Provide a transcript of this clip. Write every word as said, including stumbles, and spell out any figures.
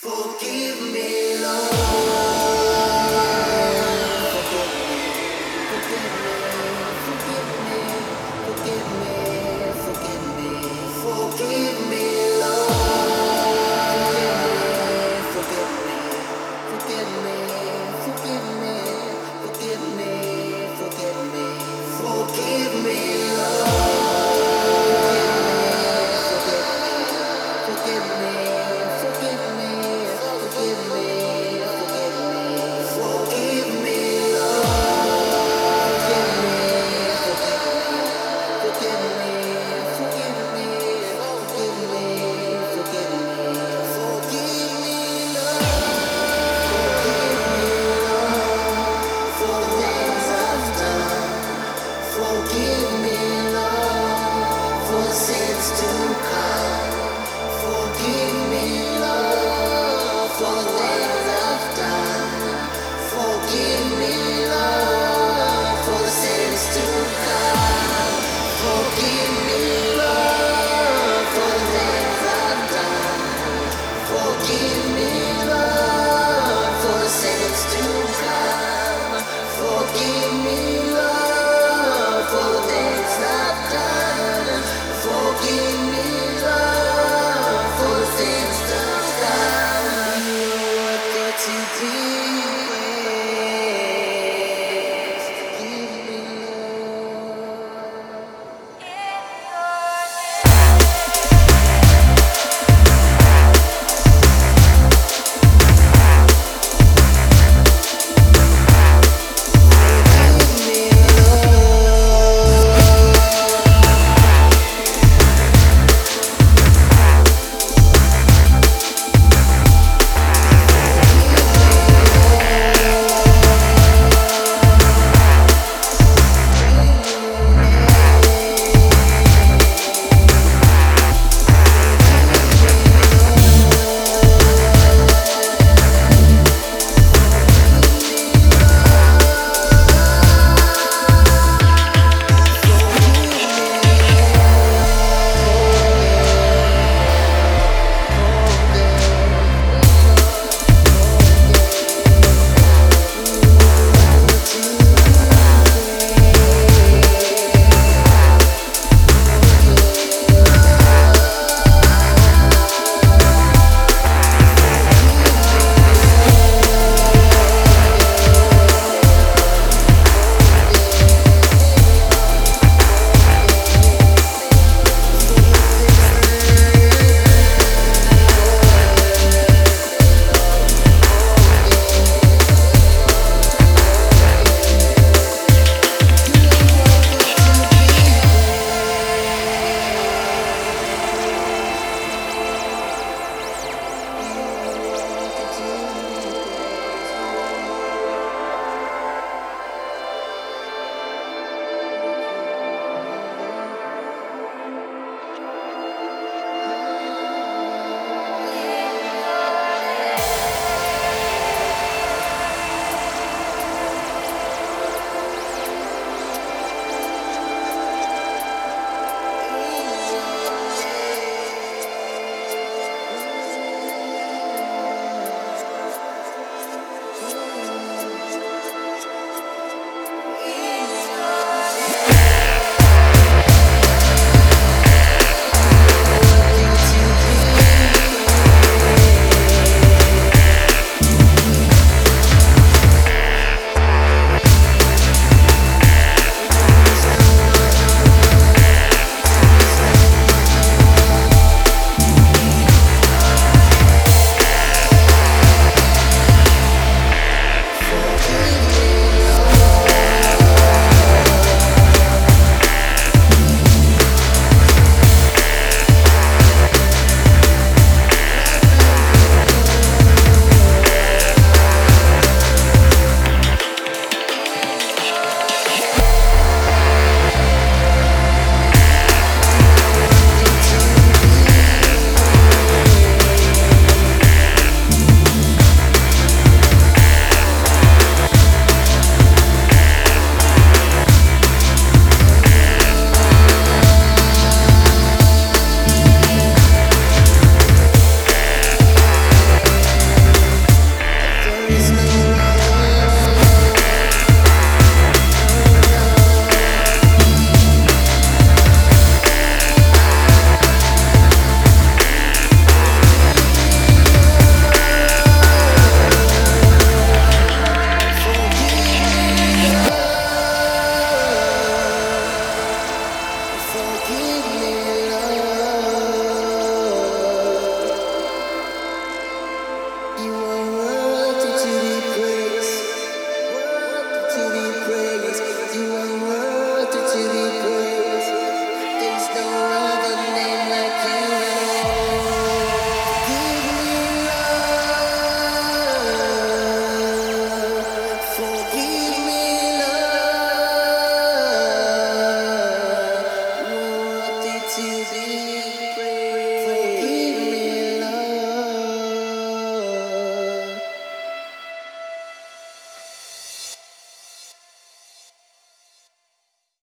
Forgive me, Lord. Forgive me, forgive me, forgive me, forgive me, forgive me, forgive me, Lord. Forgive me, forgive me, forgive me, forgive me, forgive me, forgive me, Lord. Forgive me, forgive me, forgive me, forgive me, forgive me, Lord. Forgive me, forgive me, forgive me, forgive me, forgive me, Lord. For the things I've done. Forgive me, Lord, for the sins to come. Forgive me, Lord, for the things I've done. Forgive me, Lord, for the sins to come. Forgive me, Lord, for the things I've done. Forgive me, Lord, for the sins to come. Forgive me, Lord, for the things I've done. Forgive me, Lord, for the things to come. What did you do? Forgive me, Lord. You were